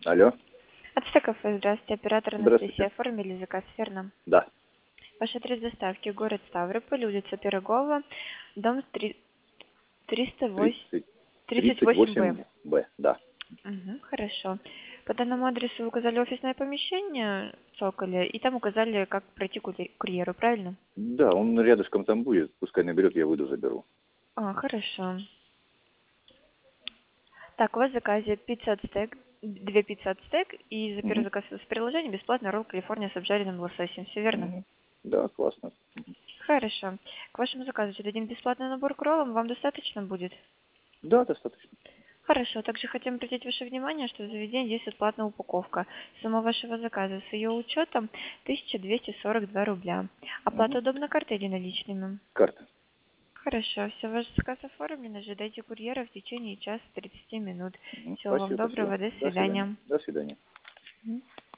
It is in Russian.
Алло. От кафе, здравствуйте, оператор Анастасия. Здравствуйте. Оформили заказ, верно? Да. Ваш адрес доставки, город Ставрополь, улица Пирогова, дом 308, 30, 38Б. 38Б. Да. Угу, хорошо. По данному адресу вы указали офисное помещение в Цоколе, и там указали, как пройти к курьеру, правильно? Да, он рядышком там будет. Пускай наберет, я выйду, заберу. Хорошо. Так, у вас в заказе пицца от стейк, две пиццы от стейк, и за первый Мгм. заказ в приложении бесплатно ролл Калифорния с обжаренным лососем, все верно? Мгм. Да, классно. Хорошо. К вашему заказу дадим бесплатный набор к роллам, вам достаточно будет? Да, достаточно. Хорошо. Также хотим обратить ваше внимание, что в заведении действует платная упаковка. Сумма вашего заказа с ее учетом 1242 рубля. Оплата Мгм. удобно картой или наличными? Карта. Хорошо. Все, ваш заказ оформлен. Ожидайте курьера в течение часа 30 минут. Мгм. Всего вам Спасибо, спасибо. доброго. До До свидания. свидания. До свидания. Мгм.